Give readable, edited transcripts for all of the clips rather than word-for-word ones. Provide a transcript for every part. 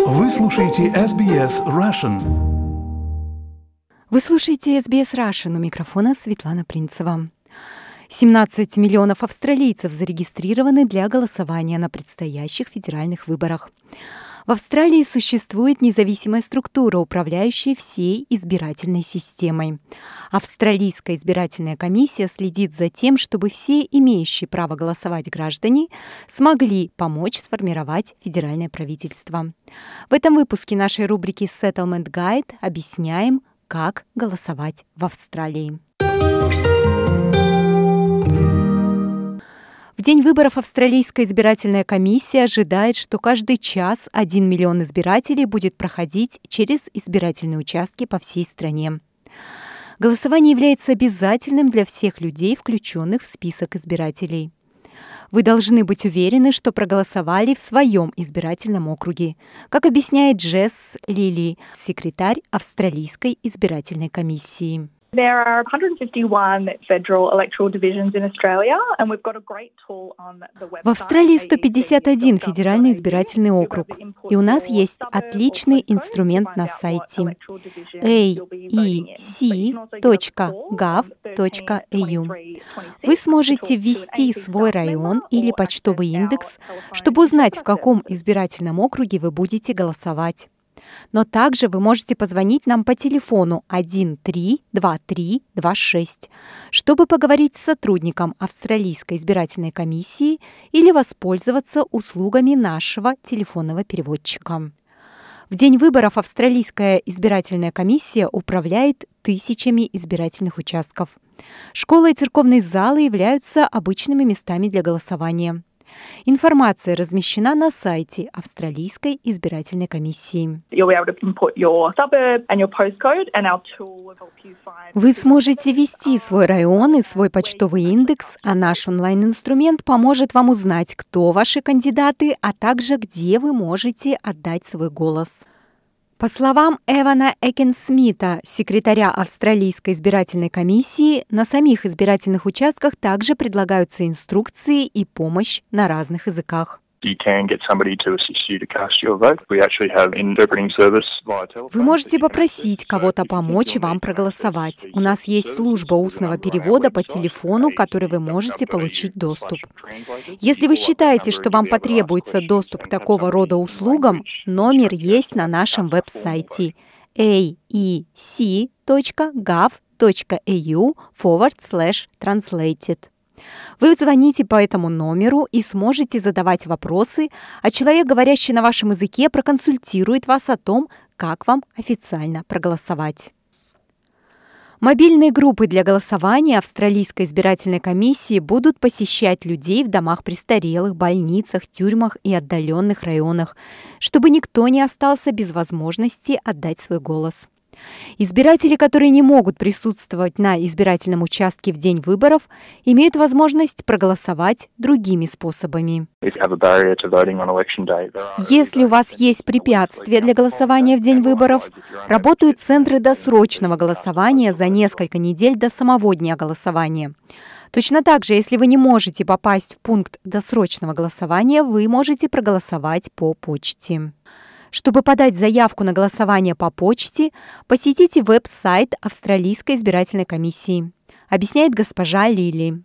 Вы слушаете SBS Russian. Вы слушаете SBS Russian, у микрофона Светлана Принцева. 17 миллионов австралийцев зарегистрированы для голосования на предстоящих федеральных выборах. В Австралии существует независимая структура, управляющая всей избирательной системой. Австралийская избирательная комиссия следит за тем, чтобы все имеющие право голосовать граждане смогли помочь сформировать федеральное правительство. В этом выпуске нашей рубрики Settlement Guide объясняем, как голосовать в Австралии. В день выборов Австралийская избирательная комиссия ожидает, что каждый час 1 миллион избирателей будет проходить через избирательные участки по всей стране. Голосование является обязательным для всех людей, включенных в список избирателей. Вы должны быть уверены, что проголосовали в своем избирательном округе, как объясняет Джесс Лили, секретарь Австралийской избирательной комиссии. There are 151 federal electoral divisions in Australia, and we've got a great tool on the website. В Австралии 151 федеральный избирательный округ, и у нас есть отличный инструмент на сайте aec.gov.au. Вы сможете ввести свой район или почтовый индекс, чтобы узнать, в каком избирательном округе вы будете голосовать. Но также вы можете позвонить нам по телефону 132326, чтобы поговорить с сотрудником Австралийской избирательной комиссии или воспользоваться услугами нашего телефонного переводчика. В день выборов Австралийская избирательная комиссия управляет тысячами избирательных участков. Школы и церковные залы являются обычными местами для голосования. Информация размещена на сайте Австралийской избирательной комиссии. Вы сможете ввести свой район и свой почтовый индекс, а наш онлайн-инструмент поможет вам узнать, кто ваши кандидаты, а также где вы можете отдать свой голос. По словам Эвана Экенсмита, секретаря Австралийской избирательной комиссии, на самих избирательных участках также предлагаются инструкции и помощь на разных языках. Вы можете попросить кого-то помочь вам проголосовать. У нас есть служба устного перевода по телефону, к которой вы можете получить доступ. Если вы считаете, что вам потребуется доступ к такого рода услугам, номер есть на нашем веб-сайте aec.gov.au/translated. Вы звоните по этому номеру и сможете задавать вопросы, а человек, говорящий на вашем языке, проконсультирует вас о том, как вам официально проголосовать. Мобильные группы для голосования Австралийской избирательной комиссии будут посещать людей в домах престарелых, больницах, тюрьмах и отдаленных районах, чтобы никто не остался без возможности отдать свой голос. Избиратели, которые не могут присутствовать на избирательном участке в день выборов, имеют возможность проголосовать другими способами. Если у вас есть препятствия для голосования в день выборов, работают центры досрочного голосования за несколько недель до самого дня голосования. Точно так же, если вы не можете попасть в пункт досрочного голосования, вы можете проголосовать по почте. Чтобы подать заявку на голосование по почте, посетите веб-сайт Австралийской избирательной комиссии, объясняет госпожа Лили.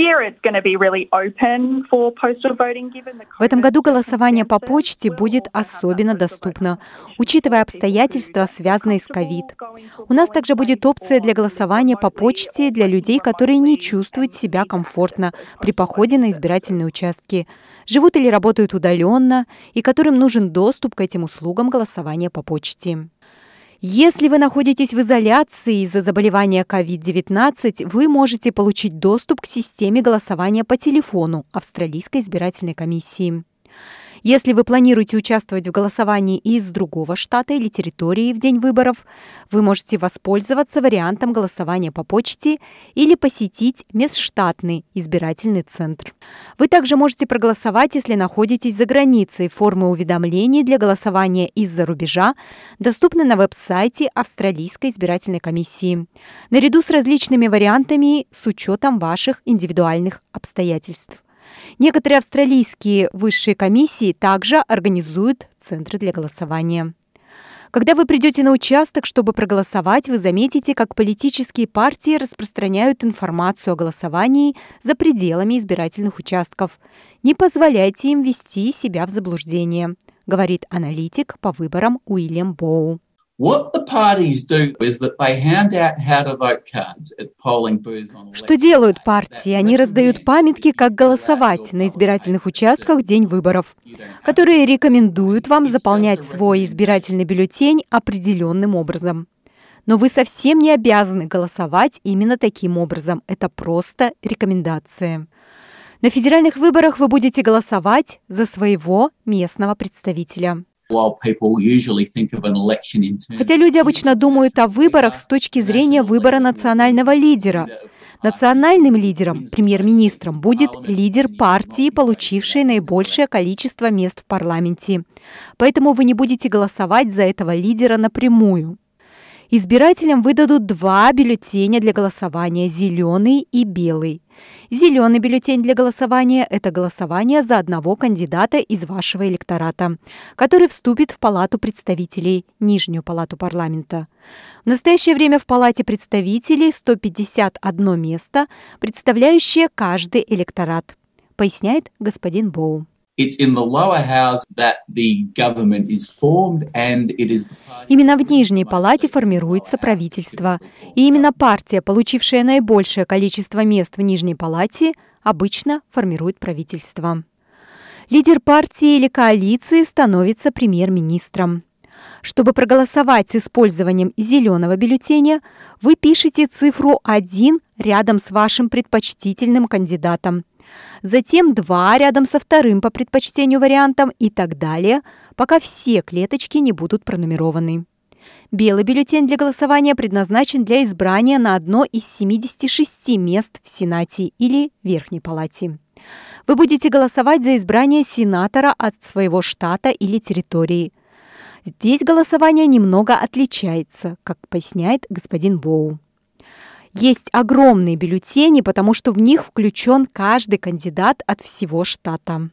В этом году голосование по почте будет особенно доступно, учитывая обстоятельства, связанные с COVID. У нас также будет опция для голосования по почте для людей, которые не чувствуют себя комфортно при походе на избирательные участки, живут или работают удаленно и которым нужен доступ к этим услугам голосования по почте. Если вы находитесь в изоляции из-за заболевания COVID-19, вы можете получить доступ к системе голосования по телефону Австралийской избирательной комиссии. Если вы планируете участвовать в голосовании из другого штата или территории в день выборов, вы можете воспользоваться вариантом голосования по почте или посетить межштатный избирательный центр. Вы также можете проголосовать, если находитесь за границей. Формы уведомлений для голосования из-за рубежа доступны на веб-сайте Австралийской избирательной комиссии, наряду с различными вариантами с учетом ваших индивидуальных обстоятельств. Некоторые австралийские высшие комиссии также организуют центры для голосования. Когда вы придете на участок, чтобы проголосовать, вы заметите, как политические партии распространяют информацию о голосовании за пределами избирательных участков. Не позволяйте им ввести себя в заблуждение, говорит аналитик по выборам Уильям Боу. Что делают партии? Они раздают памятки, как голосовать на избирательных участках в день выборов, которые рекомендуют вам заполнять свой избирательный бюллетень определенным образом. Но вы совсем не обязаны голосовать именно таким образом. Это просто рекомендация. На федеральных выборах вы будете голосовать за своего местного представителя. Хотя люди обычно думают о выборах с точки зрения выбора национального лидера. Национальным лидером, премьер-министром, будет лидер партии, получившей наибольшее количество мест в парламенте. Поэтому вы не будете голосовать за этого лидера напрямую. Избирателям выдадут 2 бюллетеня для голосования – зеленый и белый. Зеленый бюллетень для голосования – это голосование за одного кандидата из вашего электората, который вступит в Палату представителей, Нижнюю палату парламента. В настоящее время в Палате представителей 151 место, представляющее каждый электорат, поясняет господин Боу. Именно в Нижней палате формируется правительство. И именно партия, получившая наибольшее количество мест в Нижней палате, обычно формирует правительство. Лидер партии или коалиции становится премьер-министром. Чтобы проголосовать с использованием зеленого бюллетеня, вы пишете цифру 1 рядом с вашим предпочтительным кандидатом. Затем 2 рядом со вторым по предпочтению вариантом и так далее, пока все клеточки не будут пронумерованы. Белый бюллетень для голосования предназначен для избрания на одно из 76 мест в Сенате или Верхней палате. Вы будете голосовать за избрание сенатора от своего штата или территории. Здесь голосование немного отличается, как поясняет господин Боу. Есть огромные бюллетени, потому что в них включен каждый кандидат от всего штата.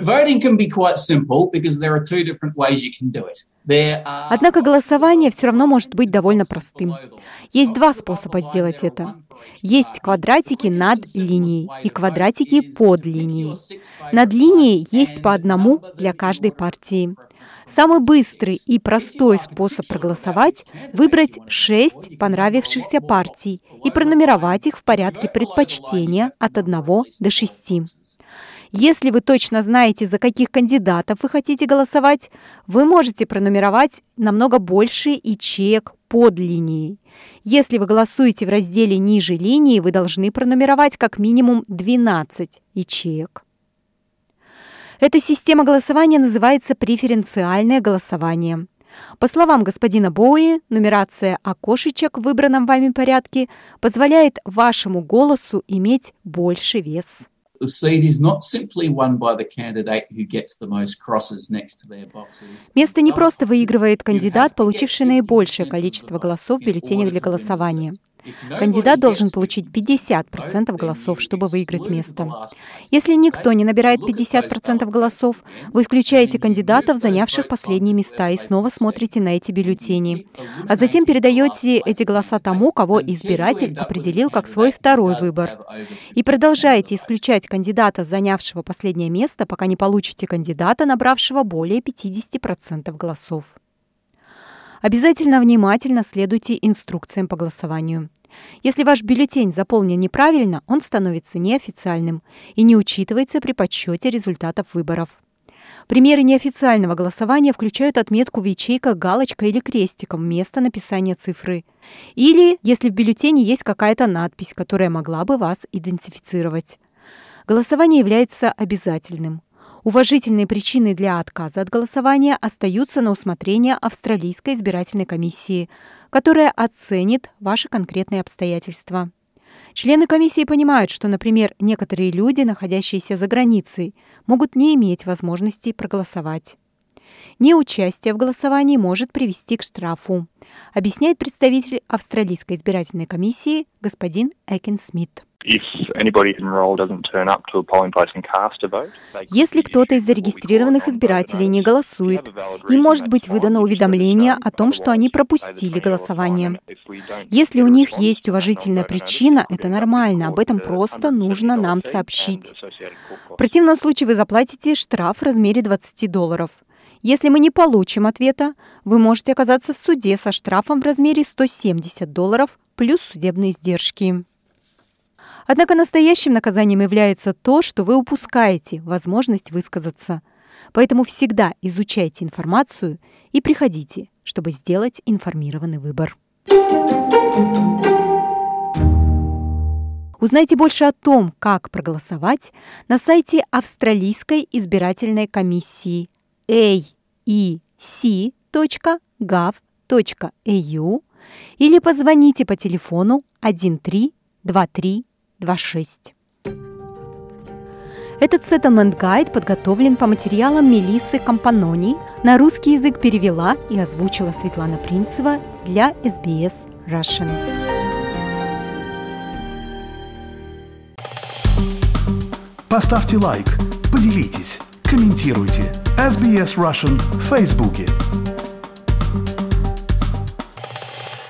Однако голосование все равно может быть довольно простым. Есть 2 способа сделать это. Есть квадратики над линией и квадратики под линией. Над линией есть по одному для каждой партии. Самый быстрый и простой способ проголосовать – выбрать 6 понравившихся партий и пронумеровать их в порядке предпочтения от 1 до 6. Если вы точно знаете, за каких кандидатов вы хотите голосовать, вы можете пронумеровать намного больше ячеек под линией. Если вы голосуете в разделе ниже линии, вы должны пронумеровать как минимум 12 ячеек. Эта система голосования называется преференциальное голосование. По словам господина Боуи, нумерация окошечек в выбранном вами порядке позволяет вашему голосу иметь больше вес. Место не просто выигрывает кандидат, получивший наибольшее количество голосов в бюллетенях для голосования. Кандидат должен получить 50% голосов, чтобы выиграть место. Если никто не набирает 50% голосов, вы исключаете кандидатов, занявших последние места, и снова смотрите на эти бюллетени. А затем передаете эти голоса тому, кого избиратель определил как свой второй выбор. И продолжаете исключать кандидата, занявшего последнее место, пока не получите кандидата, набравшего более 50% голосов. Обязательно внимательно следуйте инструкциям по голосованию. Если ваш бюллетень заполнен неправильно, он становится неофициальным и не учитывается при подсчете результатов выборов. Примеры неофициального голосования включают отметку в ячейках галочкой или крестиком вместо написания цифры. Или если в бюллетене есть какая-то надпись, которая могла бы вас идентифицировать. Голосование является обязательным. Уважительные причины для отказа от голосования остаются на усмотрение Австралийской избирательной комиссии, которая оценит ваши конкретные обстоятельства. Члены комиссии понимают, что, например, некоторые люди, находящиеся за границей, могут не иметь возможности проголосовать. Неучастие в голосовании может привести к штрафу, объясняет представитель Австралийской избирательной комиссии господин Экин Смит. Если кто-то из зарегистрированных избирателей не голосует, им может быть выдано уведомление о том, что они пропустили голосование. Если у них есть уважительная причина, это нормально, об этом просто нужно нам сообщить. В противном случае вы заплатите штраф в размере $20. Если мы не получим ответа, вы можете оказаться в суде со штрафом в размере $170 плюс судебные издержки. Однако настоящим наказанием является то, что вы упускаете возможность высказаться. Поэтому всегда изучайте информацию и приходите, чтобы сделать информированный выбор. Узнайте больше о том, как проголосовать на сайте Австралийской избирательной комиссии aec.gov.au или позвоните по телефону 132326. Этот settlement guide подготовлен по материалам Мелиссы Компанони, на русский язык перевела и озвучила Светлана Принцева для SBS Russian. Поставьте лайк, поделитесь, комментируйте. SBS Russian в Фейсбуке.